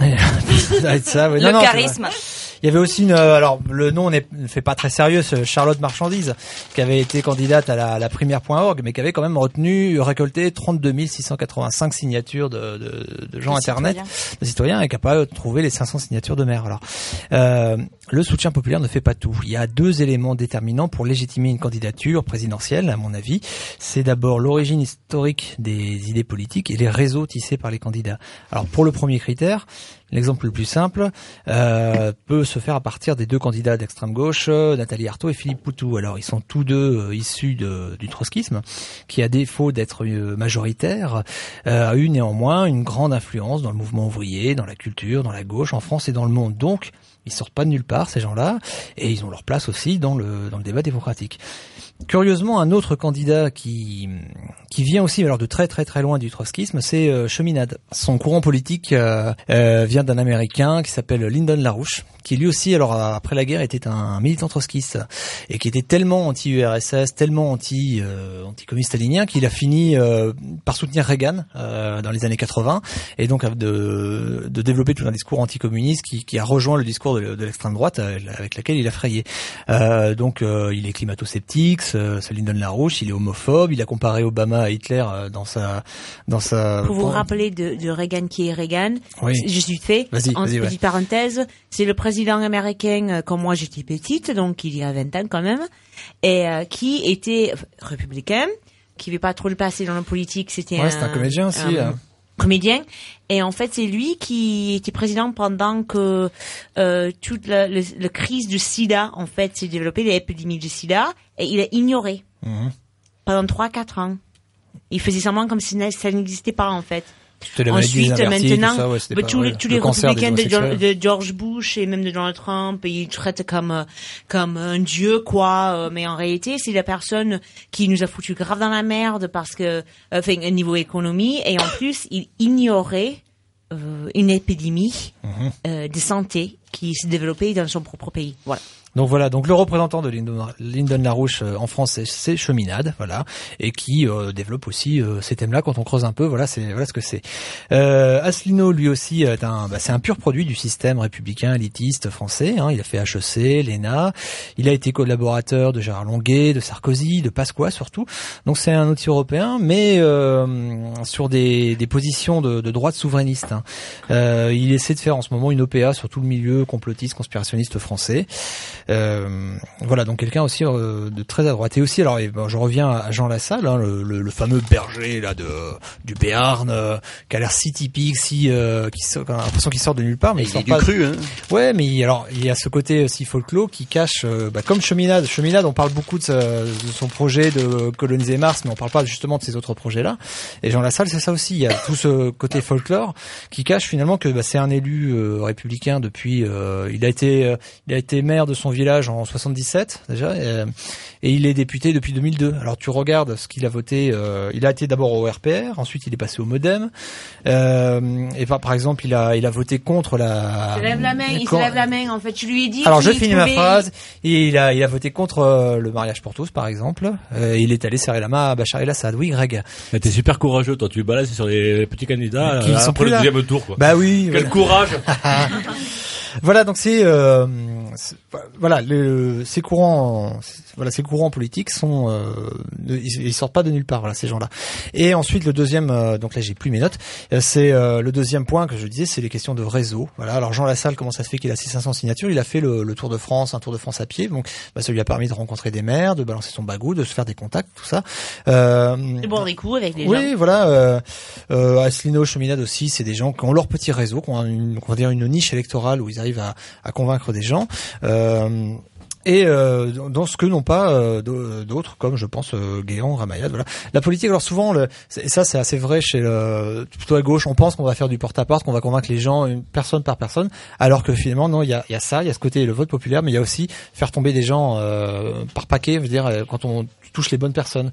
Ça va être ça, ouais. Le charisme. Il y avait aussi alors le nom ne fait pas très sérieux, Charlotte Marchandise, qui avait été candidate à la primaire.org, mais qui avait quand même récolté 32 685 signatures de gens internet, de citoyens, et qui n'a pas trouvé les 500 signatures de maire. Alors, le soutien populaire ne fait pas tout. Il y a deux éléments déterminants pour légitimer une candidature présidentielle, à mon avis. C'est d'abord l'origine historique des idées politiques et les réseaux tissés par les candidats. Alors, pour le premier critère, l'exemple le plus simple peut se faire à partir des deux candidats d'extrême gauche, Nathalie Arthaud et Philippe Poutou. Alors ils sont tous deux issus du trotskisme, qui à défaut d'être majoritaire, a eu néanmoins une grande influence dans le mouvement ouvrier, dans la culture, dans la gauche, en France et dans le monde. Donc ils sortent pas de nulle part, ces gens-là, et ils ont leur place aussi dans le débat démocratique. Curieusement, un autre candidat qui vient aussi alors de très très très loin du trotskisme, c'est Cheminade. Son courant politique vient d'un Américain qui s'appelle Lyndon LaRouche, qui lui aussi, alors après la guerre, était un militant trotskiste et qui était tellement anti-URSS, tellement anti-communiste stalinien qu'il a fini par soutenir Reagan dans les années 80 et donc de développer tout un discours anticommuniste qui a rejoint le discours de l'extrême droite avec laquelle il a frayé. Donc il est climato-sceptique. Ce Lyndon LaRouche, il est homophobe, il a comparé Obama à Hitler dans sa. Pour vous rappeler de Reagan, qui est Reagan, oui. Je suis fait. Petite parenthèse, c'est le président américain quand moi j'étais petite, donc il y a 20 ans quand même, et qui était républicain, qui ne veut pas trop le passer dans la politique. C'était c'est un comédien aussi. Comédien, et en fait c'est lui qui était président pendant que toute la crise du sida en fait s'est développée, l'épidémie du sida, et il a ignoré pendant 3-4 ans. Il faisait semblant comme si ça n'existait pas en fait. Ensuite, maintenant, tous les républicains de George Bush et même de Donald Trump, ils traitent comme un dieu, quoi. Mais en réalité, c'est la personne qui nous a foutu grave dans la merde parce que, au niveau économie, et en plus, il ignorait une épidémie de santé qui se développait dans son propre pays. Voilà. Donc voilà, donc le représentant de Lyndon LaRouche en France, c'est Cheminade, voilà, et qui développe aussi ces thèmes-là quand on creuse un peu. Voilà ce que c'est. Asselineau, lui aussi, c'est un pur produit du système républicain élitiste français. Hein. Il a fait HEC, l'ENA. Il a été collaborateur de Gérard Longuet, de Sarkozy, de Pasqua surtout. Donc c'est un outil européen, mais sur des positions de droite souverainiste. Hein. Il essaie de faire en ce moment une OPA sur tout le milieu complotiste, conspirationniste français. Voilà, donc quelqu'un aussi de très à droite. Et aussi, alors, je reviens à Jean Lassalle, hein, le fameux berger là du Béarn, qui a l'air si typique, qui a l'impression qu'il sort de nulle part, mais il sort pas. Cru, hein. Ouais, mais il y a ce côté aussi folklore qui cache, comme Cheminade. Cheminade, on parle beaucoup de son projet de coloniser Mars, mais on parle pas justement de ces autres projets-là. Et Jean Lassalle, c'est ça aussi. Il y a tout ce côté folklore qui cache finalement que c'est un élu républicain depuis. Il a été maire de son village en 77 déjà, et il est député depuis 2002. Alors tu regardes ce qu'il a voté. Il a été d'abord au RPR, ensuite il est passé au MoDem. Et par exemple, il a voté contre la. Il se lève la main. En fait, tu lui ai dit. Alors je finis ma phrase. Et il a voté contre le mariage pour tous, par exemple. Il est allé serrer la main à Bachar el-Assad. Oui, Greg. Mais t'es super courageux, toi. Tu balances sur les petits candidats qui sont pour le deuxième tour, quoi. Bah oui. Quel courage. Voilà, donc ces courants politiques sont ils sortent pas de nulle part, voilà, ces gens-là. Et ensuite le deuxième, donc là j'ai plus mes notes, c'est le deuxième point que je disais, c'est les questions de réseau. Voilà, alors Jean Lassalle, comment ça se fait qu'il a 500 signatures? Il a fait le Tour de France, un Tour de France à pied, donc ça lui a permis de rencontrer des maires, de balancer son bagou, de se faire des contacts, tout ça. De boire des coups avec les gens. Oui, voilà. Asselineau, Cheminade aussi, c'est des gens qui ont leur petit réseau, qui ont une niche électorale où ils arrivent à convaincre des gens. Et dans ce que n'ont pas d'autres, comme je pense Guéant, Ramayad, voilà. La politique, alors souvent, et ça c'est assez vrai chez plutôt à gauche, on pense qu'on va faire du porte-à-porte, qu'on va convaincre les gens personne par personne, alors que finalement non, il y a ce côté le vote populaire, mais il y a aussi faire tomber des gens par paquet, je veux dire quand on touche les bonnes personnes.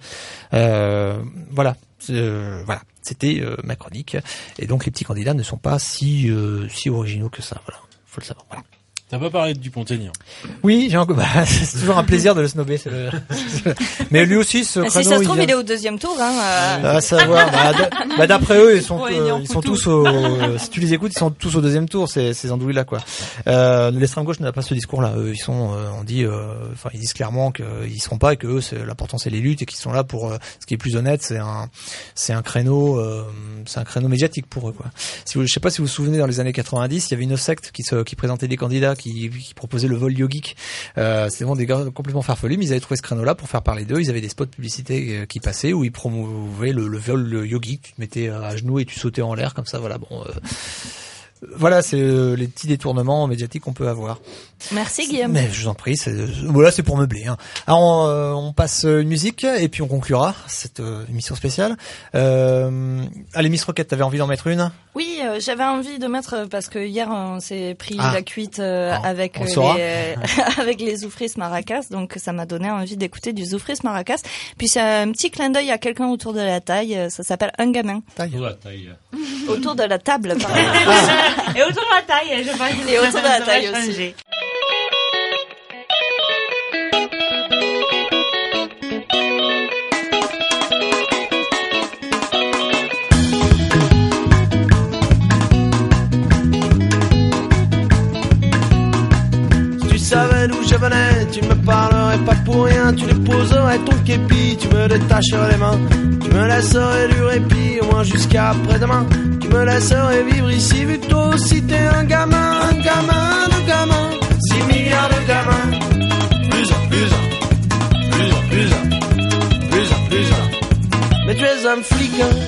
Voilà. Voilà, c'était ma chronique. Et donc les petits candidats ne sont pas si originaux que ça. Voilà, faut le savoir. Voilà. T'as pas parlé de Dupont-Aignan? Oui, c'est toujours un plaisir de le snobber. Mais lui aussi, ce créneau, si ça se trouve, il est au deuxième tour. À savoir, d'après eux, ils sont tous si tu les écoutes, ils sont tous au deuxième tour, ces andouilles-là, quoi. L'extrême gauche n'a pas ce discours-là. Eux, ils disent clairement qu'ils seront pas et que eux, l'important c'est les luttes et qu'ils sont là pour, ce qui est plus honnête, c'est un créneau médiatique pour eux, quoi. Je sais pas si vous vous souvenez, dans les années 90, il y avait une secte qui présentait des candidats qui proposaient le vol yogique. C'était vraiment des gars complètement farfelus, mais ils avaient trouvé ce créneau-là pour faire parler d'eux. Ils avaient des spots publicités qui passaient où ils promouvaient le vol yogique. Tu te mettais à genoux et tu sautais en l'air comme ça. Voilà. Bon. Voilà, c'est les petits détournements médiatiques qu'on peut avoir. Merci Guillaume. Mais je vous en prie, voilà, c'est pour meubler. Hein. Alors on passe une musique et puis on conclura cette émission spéciale. Allez, Miss Roquette, t'avais envie d'en mettre une? Oui, j'avais envie de mettre parce que hier on s'est pris la cuite avec avec les Zoufris Maracas, donc ça m'a donné envie d'écouter du Zoufris Maracas. Puis c'est un petit clin d'œil à quelqu'un autour de la taille, ça s'appelle Un gamin. Autour de la table, pardon. Et autour de la taille, je pense. Et autour de la taille aussi. Si tu savais d'où je venais, tu me parlerais pas pour rien. Tu déposerais ton képi, tu me détacherais les mains. Tu me laisserais du répit, au moins jusqu'à après-demain. Tu me laisserais vivre ici, vu que toi aussi t'es un gamin de gamins. 6 milliards de gamins. Plus un. Mais tu es un flic,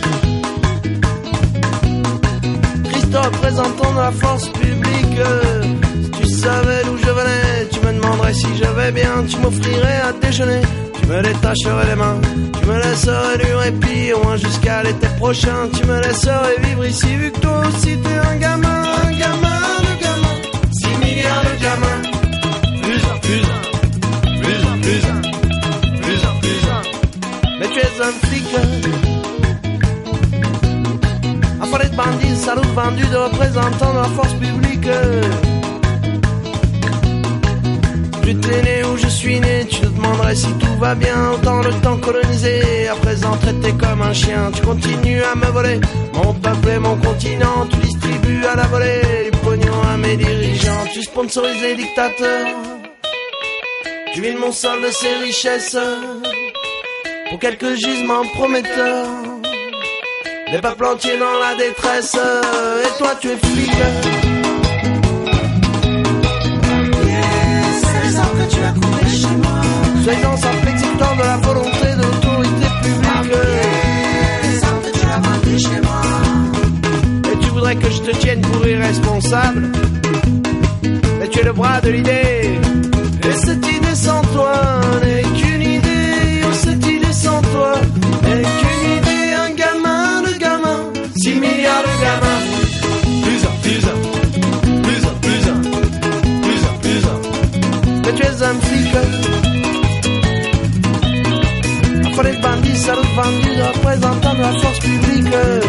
Christophe, représentant de la force publique. Si tu savais d'où je venais, tu me demanderais si je vais bien. Tu m'offrirais à déjeuner, tu me détacherais les mains. Tu me laisserais du répit, au moins jusqu'à l'été prochain. Tu me laisserais vivre ici, vu que toi aussi t'es un gamin de gamins. 6 milliards de gamins. Plus un. Mais tu es un flic, affalé de bandits, salauds vendus, de représentants de la force publique. tu t'es né où je suis né, tu te demanderais si tout va bien. Autant le temps colonisé, à présent traité comme un chien. Tu continues à me voler mon peuple et mon continent. Tu distribues à la volée les pognons à mes dirigeants. Tu sponsorises les dictateurs, tu vides mon sol de ses richesses pour quelques gisements prometteurs. Des peuples entiers dans la détresse. Et toi tu es flic. Tu as coupé chez moi. Soyons simple exécutant de la volonté de l'autorité publique. Les armes que tu as brandées chez moi. Et tu voudrais que je te tienne pour irresponsable. Mais tu es le bras de l'idée. Et cette idée sans toi n'est qu'une idée. Oh, cette idée sans toi n'est qu'une idée. Un gamin de gamin, 6 milliards de gamins. Mais tu es un flic. Après les bandits, salauds vendus, représentants de la force publique.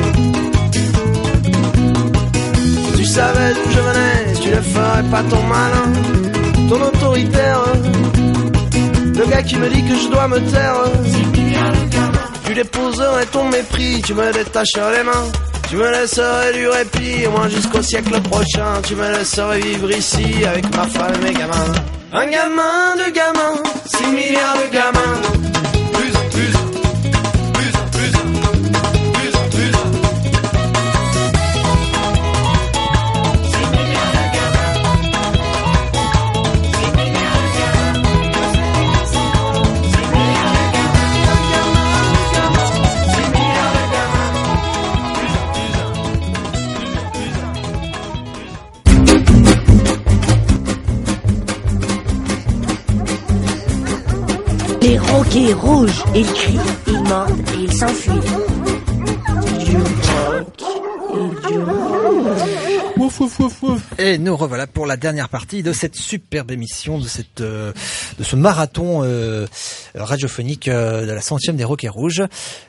Tu savais d'où je venais, tu ne ferais pas ton malin. Ton autoritaire, le gars qui me dit que je dois me taire. Tu déposerais ton mépris, tu me détacherais les mains. Tu me laisserais du répit, au moins jusqu'au siècle prochain. Tu me laisserais vivre ici avec ma femme et mes gamins. Un gamin de gamins, 6 milliards de gamins. Plus en plus, plus en plus, plus en plus. 6 milliards de gamins. 6 milliards de gamins. 6 milliards de gamins. Un gamin de gamins, 6 milliards de gamins. Plus en Les roquets rouges, ils crient, ils mordent et ils s'enfuient. Du rock et du rouge. Ouf, ouf, ouf, ouf. Et nous revoilà pour la dernière partie de cette superbe émission, de cette de ce marathon radiophonique de la 100e des Roquets Rouges.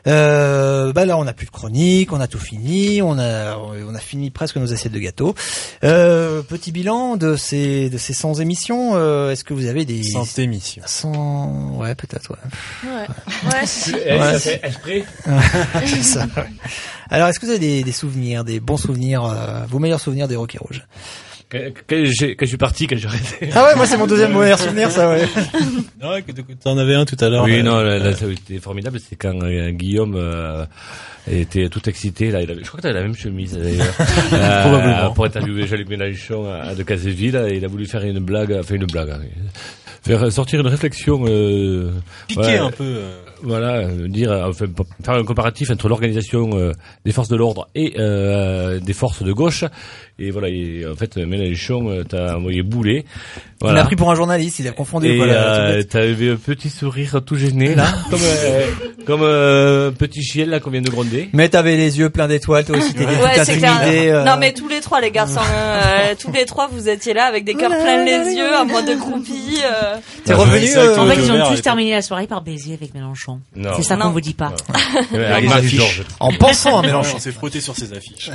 Là, on n'a plus de chronique, on a tout fini, on a fini presque nos assiettes de gâteau. Petit bilan de ces 100 émissions. Est-ce que vous avez des 100 émissions 100, ouais, peut-être, ouais. Ouais. Ça fait esprit. C'est ça. Ouais. Alors, est-ce que vous avez des souvenirs, des bons souvenirs, vos meilleurs souvenirs des Roquets Rouges? Quand je suis parti, quand j'ai arrêté. Ah ouais, moi c'est mon deuxième meilleur souvenir, ça, ouais. Non, t'en avais un tout à l'heure. Oui, non, là, ça a été formidable, c'est quand Guillaume était tout excité, là, je crois que t'avais la même chemise, d'ailleurs. Probablement. Pour interviewer Jean-Luc Mélenchon à de Caseville, il a voulu faire une blague, hein, faire sortir une réflexion, piquer un peu. Voilà, faire un comparatif entre l'organisation des forces de l'ordre et des forces de gauche. Et voilà, en fait, Mélenchon t'a envoyé bouler. Voilà. Il a pris pour un journaliste, il a confondu. Et voilà, t'avais un petit sourire tout gêné là, comme un petit chien là qu'on vient de gronder. Mais t'avais les yeux pleins d'étoiles, toi aussi t'étais tout intimidé. Non mais tous les trois les garçons, tous les trois vous étiez là avec des cœurs pleins les yeux, à moins de croupis. T'es revenu. En fait, ils ont tous terminé la soirée par baiser avec Mélenchon. Non. C'est ça qu'on vous dit pas. Avec Marie-Georges. En pensant à Mélenchon. On s'est frotté sur ses affiches.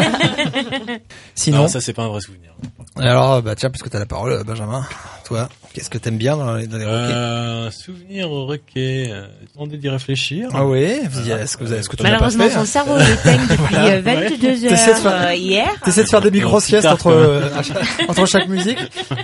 Sinon, ça c'est pas un vrai souvenir. Alors, tiens, puisque t'as la parole, Benjamin, toi, qu'est-ce que t'aimes bien dans les roquets? Un souvenir au roquet, demandez d'y réfléchir. Ah oui, est-ce que tu malheureusement, son cerveau est éteint depuis 22 heures hier. T'essaies de faire des micro-siestes entre chaque musique?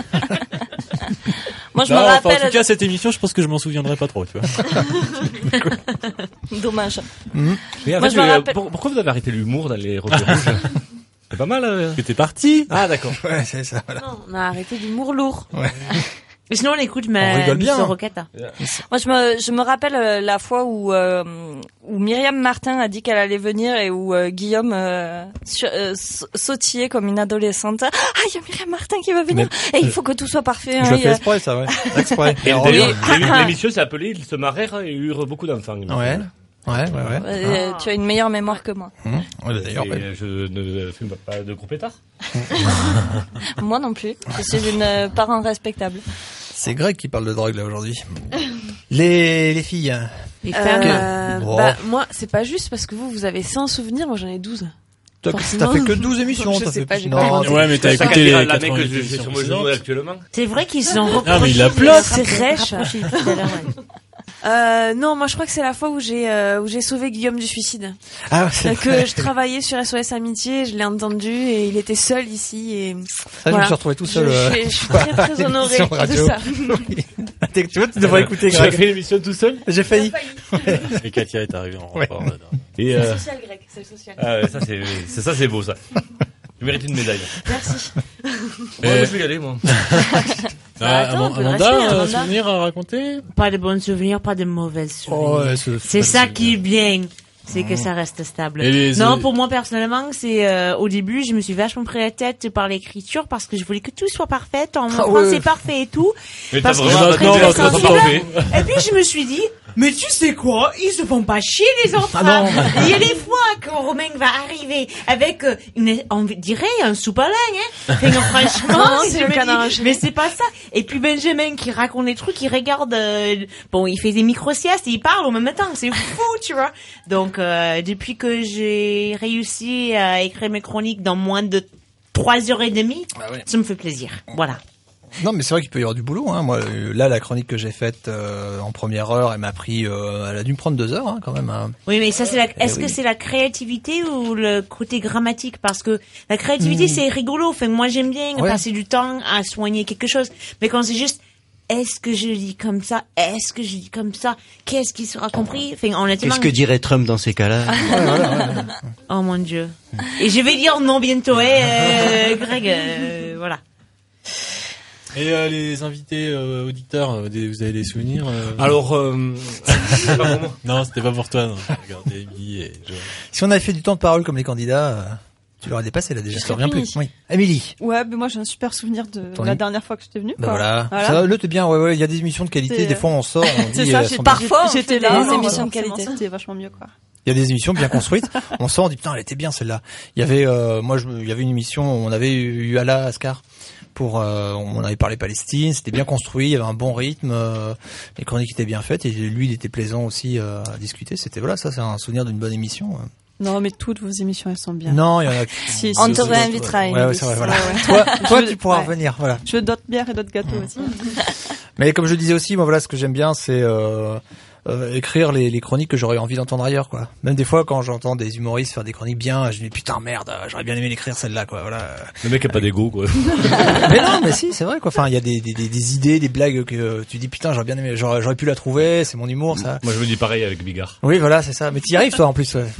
Moi, je me rappelle. En tout cas, cette émission, je pense que je m'en souviendrai pas trop, tu vois. Dommage. Mais en moi, fait, je me rappelle. Pourquoi vous avez arrêté l'humour dans les Roquets Rouges? C'est pas mal. Que t'es parti. Ah, d'accord. Ouais, c'est ça, voilà. Non, on a arrêté l'humour lourd. Ouais. Mais sinon, on écoute on rigole bien. Roquette. Moi, je me rappelle la fois où Myriam Martin a dit qu'elle allait venir et où Guillaume sautillait comme une adolescente. Ah, il y a Myriam Martin qui va venir. Et il faut que tout soit parfait. Je le fais exprès, ça, ouais. Exprès. Et d'ailleurs, l'émission s'est appelée Ils se marrèrent et eurent beaucoup d'enfants. Ouais. Ouais. Tu as une meilleure mémoire que moi. Ouais, d'ailleurs. Je ne fume pas de gros pétards. Moi non plus. Je suis une parent respectable. C'est Greg qui parle de drogue là aujourd'hui. Les filles. Les femmes. Moi, c'est pas juste parce que vous avez 100 souvenirs, moi j'en ai 12. T'as fait que 12 émissions, Je t'as sais fait pas, plus. j'ai Non, pas Ouais, mais t'as écouté les la mec que 90 j'ai sur mon genou actuellement. C'est vrai qu'ils se sont Non, mais reprochés. il a plot. C'est rêche. Rapprochés tout à l'heure, ouais. Non, moi je crois que c'est la fois où j'ai sauvé Guillaume du suicide. Ah, c'est Que vrai. je travaillais sur SOS Amitié, je l'ai entendu et il était seul ici et Ça, je me suis retrouvé tout seul. Je suis très très honorée émission de radio. ça. Tu vois, tu devrais écouter, Tu as Greg. fait l'émission tout seul? J'ai failli. Et Katia est arrivée en Ouais. rapport. Et C'est social grec, c'est social. ah ouais, ça c'est beau ça. Tu mérites une médaille. Merci. Moi je vais y aller moi. Attends, on peut Amanda, rester, Amanda. souvenir à raconter? Pas de bons souvenirs, pas de mauvais souvenirs. Oh, ouais, C'est ça qui est bien. C'est que ça reste stable. Et les- Non, pour moi personnellement, c'est au début, je me suis vachement pris la tête par l'écriture parce que je voulais que tout soit parfait, en français parfait et tout. Mais t'as Parce que vraiment je suis maintenant, très on va sensible. parler. Et puis je me suis dit, mais tu sais quoi, ils se font pas chier les enfants. Ah non. Il y a des fois quand Romain va arriver avec on dirait un soupe à linge, hein. Fait que franchement, Non, je c'est le me canard dis, enchaîné. mais c'est pas ça. Et puis Benjamin qui raconte des trucs, il regarde, bon, il fait des micro-siestes et il parle en même temps. C'est fou, tu vois. Donc, depuis que j'ai réussi à écrire mes chroniques dans moins de 3h30, ça me fait plaisir. Voilà. Non, mais c'est vrai qu'il peut y avoir du boulot, hein. Moi, là, la chronique que j'ai faite, en première heure, elle m'a pris, elle a dû me prendre 2 heures, hein, quand même, hein. Oui, mais ça, est-ce oui. que c'est la créativité ou le côté grammatique? Parce que la créativité, c'est rigolo. Enfin, moi, j'aime bien Ouais. passer du temps à soigner quelque chose. Mais quand c'est juste, est-ce que je dis comme ça? Est-ce que je dis comme ça? Qu'est-ce qui sera compris? Enfin, honnêtement. Qu'est-ce que dirait Trump dans ces cas-là? Oh mon Dieu. Et je vais dire non bientôt, Greg, voilà. Et les invités auditeurs, vous avez des souvenirs Alors, c'est pas pour moi. Non, c'était pas pour toi. Non. Regardez, Emily et Joël. Si on avait fait du temps de parole comme les candidats, tu l'aurais dépassé, là, déjà. Je te reviens plus. Oui. Émilie. Ouais, mais moi j'ai un super souvenir de Ton la ami. dernière fois que j'étais venue. Bah quoi. voilà. Ça, là, t'es bien, ouais, il y a des émissions de qualité, C'est- des fois on sort, on C'est dit, ça, elles sont bien. parfois J'étais j'étais là, là, non, émissions de voilà. qualité, c'était vachement mieux quoi. Il y a des émissions bien construites. On sort, on dit putain, elle était bien celle-là. Il y avait, il y avait une émission où on avait eu Ala Ascar pour, on avait parlé Palestine. C'était bien construit, il y avait un bon rythme, les chroniques étaient bien faites et lui, il était plaisant aussi à discuter. C'était voilà, ça c'est un souvenir d'une bonne émission. Non, mais toutes vos émissions elles sont bien. Non, il y en a. Si, On te réinvitera. Ouais, c'est vrai, voilà. Ouais. Toi, tu pourras revenir, voilà. Je veux d'autres bières et d'autres gâteaux aussi. Mais comme je disais aussi, moi voilà, ce que j'aime bien, c'est écrire les chroniques que j'aurais envie d'entendre ailleurs, quoi. Même des fois, quand j'entends des humoristes faire des chroniques bien, je me dis putain merde, j'aurais bien aimé l'écrire celle-là, quoi. Voilà. Le mec a pas d'ego, quoi. Mais non, mais si, c'est vrai, quoi. Enfin, il y a des idées, des blagues que tu dis putain, j'aurais bien aimé, j'aurais pu la trouver, c'est mon humour, ça. Moi, je me dis pareil avec Bigard. Oui, voilà, c'est ça. Mais t'y arrives, toi, en plus. Ouais.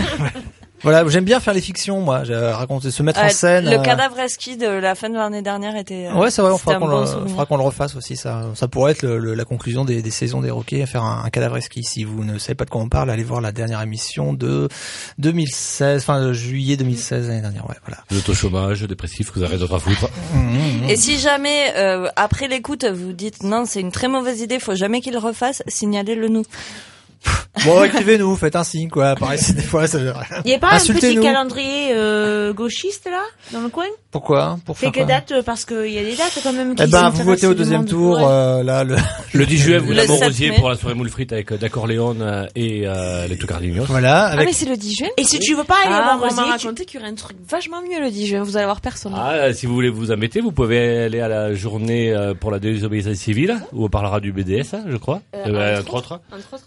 Voilà, j'aime bien faire les fictions, moi. Raconter, se mettre en scène. Le cadavre ski de la fin de l'année dernière était. Ouais, c'est vrai, on c'était un bon fera qu'on le refasse aussi. Ça pourrait être la conclusion des saisons des Roquets, faire un cadavre ski. Si vous ne savez pas de quoi on parle, allez voir la dernière émission de 2016, enfin juillet 2016 l'année dernière. Ouais, voilà. Le taux chômage, dépressif, que vous avez d'autres à foutre. Et si jamais après l'écoute vous dites non, c'est une très mauvaise idée, faut jamais qu'il le refasse, signalez-le nous. Bon, écrivez-nous, faites un signe, quoi. Pareil, c'est des fois, ça. Il n'y a pas un petit Insultez-nous. calendrier gauchiste là, dans le coin? Pourquoi? Pour C'est faire quelle quoi? date? Parce qu'il y a des dates quand même qui Eh ben, vous s'intéressent votez au du deuxième monde. tour, Ouais. là, Le 10 juillet, vous Le l'avez 7 Rosier mai. pour la soirée moule frite avec Corleone et les Toucardignos. Voilà. Ah, mais c'est le 10 juin. Et si tu veux pas aller Ah, voir on m'a Rosier, raconté qu'il y aurait un truc vachement mieux le 10 juin. Vous allez voir personne. Ah, si vous voulez vous embêter, vous pouvez aller à la journée pour la désobéissance civile, où on parlera du BDS, je crois. Entre autres.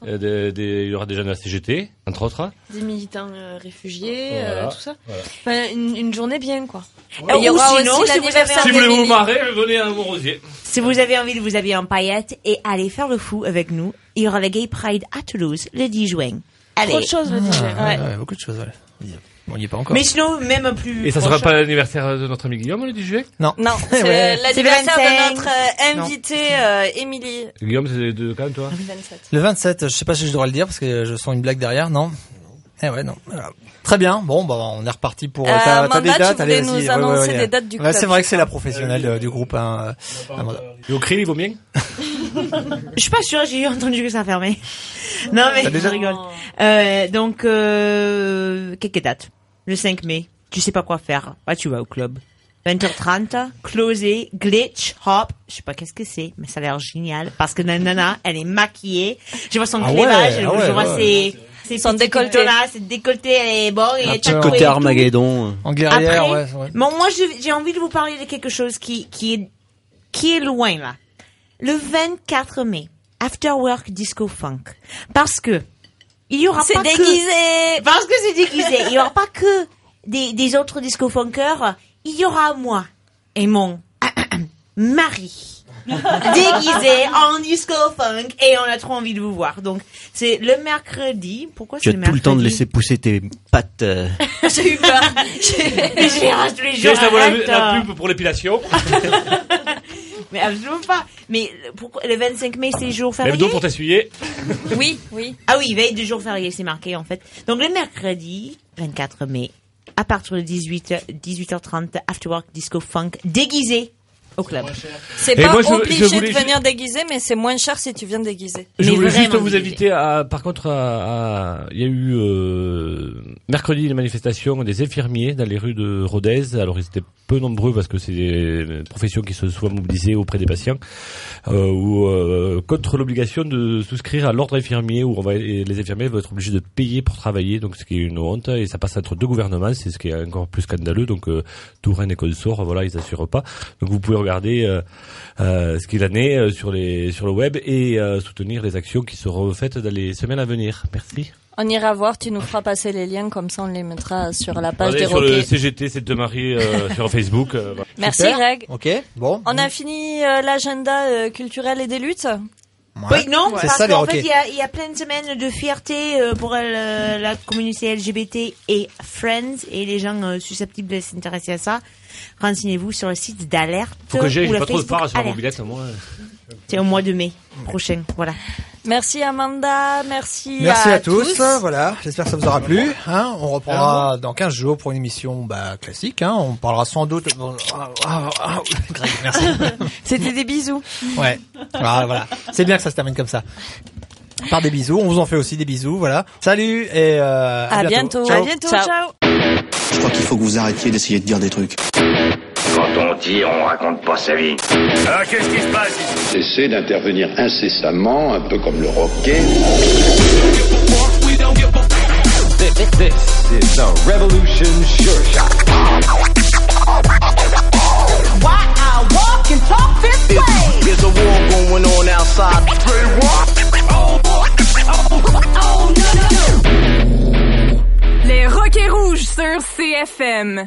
Il y aura des gens de la CGT, entre autres. Des militants réfugiés, Voilà. tout ça. Voilà. Enfin, une journée bien, quoi. Et il y aura sinon, aussi si vous avez Si vous voulez vous marrer, venez à Rosier. Si vous avez envie de vous habiller en paillettes et aller faire le fou avec nous, il y aura le Gay Pride à Toulouse le 10 juin. Allez. Trop de choses le 10 juin. Ouais, beaucoup de choses, ouais. Bon, on n'y est pas encore. Mais sinon, même plus. Et ça sera proche. pas l'anniversaire de notre ami Guillaume le 10 juillet? Non. Non, c'est Ouais. l'anniversaire C'est de 25. notre invitée Émilie. Guillaume, c'est de quand, toi? 27. Le 27, je sais pas si je devrais le dire parce que je sens une blague derrière, non? Eh ouais, non. Voilà. Très bien. Bon, bah, on est reparti pour t'as Amanda, des dates. tu voulais allez, nous vas-y. annoncer des dates du Ouais, club, c'est vrai je que c'est crois. la professionnelle du groupe, hein. Amanda. Et au cri, il vaut bien? Je suis pas sûre, j'ai entendu que ça fermait. Non, mais T'as je déjà- rigole. Donc, quelques dates. Le 5 mai. Tu sais pas quoi faire. Ah, tu vas au club. 20h30, closé, glitch, hop. Je sais pas qu'est-ce que c'est, mais ça a l'air génial. Parce que la nana, elle est maquillée. Je vois son Ah clébage, ouais, je ah ouais, vois ouais. Son décolleté. C'est décolleté, elle est bon. Un petit côté Armageddon. En guerrière, Après, ouais. Bon, moi, j'ai envie de vous parler de quelque chose qui est loin, là. Le 24 mai, After Work Disco Funk. Parce que, il y aura pas déguisé. Parce que c'est déguisé. Il y aura pas que des autres disco funkers. Il y aura moi et mon mari. Déguisé en disco funk et on a trop envie de vous voir. Donc c'est le mercredi. Pourquoi c'est le mercredi? Tu as tout le temps de laisser pousser tes pattes. J'ai eu peur. J'ai rase tous les jours. La pub pour l'épilation. Mais absolument pas. Mais pourquoi le 25 mai c'est jour férié? Lève dos pour t'essuyer. Oui. Ah oui, veille de jour férié, c'est marqué en fait. Donc le mercredi 24 mai à partir de 18h30 After Work Disco Funk déguisé au club. C'est pas obligé de venir déguisé, mais c'est moins cher si tu viens déguisé. Je voulais juste vous inviter à, par contre, il y a eu, mercredi, une manifestation des infirmiers dans les rues de Rodez. Alors, ils étaient peu nombreux parce que c'est des professions qui se sont mobilisées auprès des patients, contre l'obligation de souscrire à l'ordre infirmier où les infirmiers vont être obligés de payer pour travailler. Donc, ce qui est une honte. Et ça passe entre deux gouvernements. C'est ce qui est encore plus scandaleux. Donc, Touraine et consorts, voilà, ils assurent pas. Donc, vous pouvez regarder ce qu'il en est sur le web et soutenir les actions qui seront faites dans les semaines à venir. Merci. On ira voir, tu nous feras passer les liens, comme ça on les mettra sur la page des sur Roquets. Le CGT, c'est de Marie sur Facebook. Voilà. Merci Super. Greg. Ok, bon. On a fini l'agenda culturel et des luttes. Oui, non, c'est parce ça, les qu'en fait, Roquets. il y a plein de semaines de fierté pour la communauté LGBT et Friends, et les gens susceptibles de s'intéresser à ça, renseignez-vous sur le site d'Alerte. Faut que j'ai ou la pas trop de Facebook part sur ma Alerte. mobilette, moi. C'est au mois de mai prochain, voilà. Merci Amanda, merci à tous. Voilà, j'espère que ça vous aura plu. Hein, on reprendra dans 15 jours pour une émission classique. Hein, on parlera sans doute. Merci. C'était des bisous. Ouais. Voilà. C'est bien que ça se termine comme ça. Par des bisous. On vous en fait aussi des bisous. Voilà. Salut et à bientôt. Ciao. À bientôt. Ciao. Je crois qu'il faut que vous arrêtiez d'essayer de dire des trucs. Quand on tire, on raconte pas sa vie. Alors qu'est-ce qui se passe ici? Cessez d'intervenir incessamment, un peu comme le Roquet. This is a Revolution Sure Shot. Why I walk and talk this way? There's a war going on outside. Say what? Oh, no. Les Roquets Rouges sur CFM.